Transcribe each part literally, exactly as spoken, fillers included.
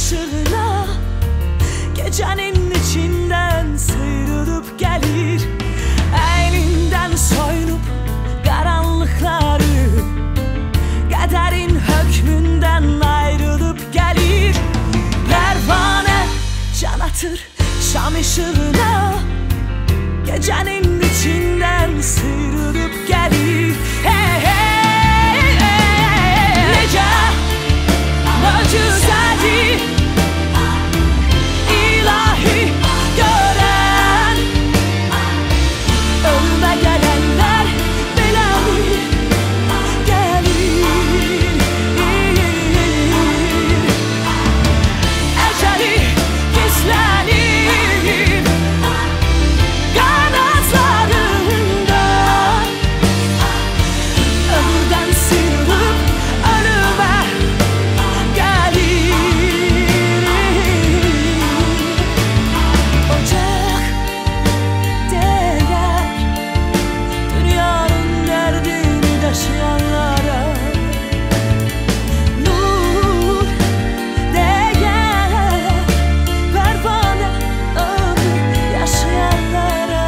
ışığına gecenin içinden sıyrılıp gelir. Elinden soyunup karanlıkları kaderin hükmünden ayrılıp gelir. Pervane can atır şam ışığına gecenin içinden sıyrılıp gelir. Hey, hey, hey. Nece mucizedir ilahi gören, ölüme gelenler bilir gelir. Eceli gizlenir kanatlarında, ömürden sıyrılıp ölüme gelir. Ocak değer dünyanın derdini taşıyanlara, nur değer pervane ömür yaşayanlara.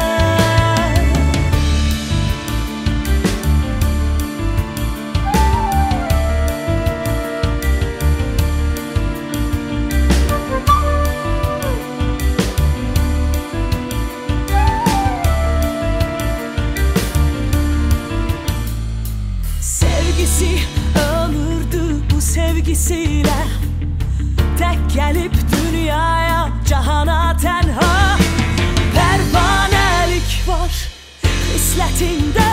Sevgisi ömürdü, bu sevgisiyle tek gelip dünyaya, cahana tenha. Pervanelik var hisletinde,